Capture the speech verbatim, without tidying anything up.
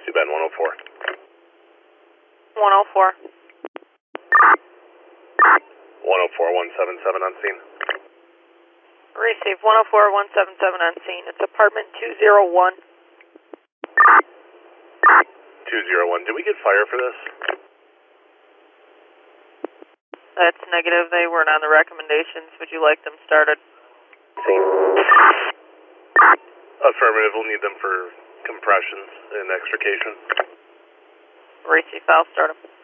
two Ben one oh four. one oh four. one oh four, one seven seven on scene. Receive one oh four, one seven seven on scene. It's apartment two oh one. two oh one. Did we get fire for this? That's negative. They weren't on the recommendations. Would you like them started? Scene. Affirmative. We'll need them for compressions and extrication. Receive. I'll start them.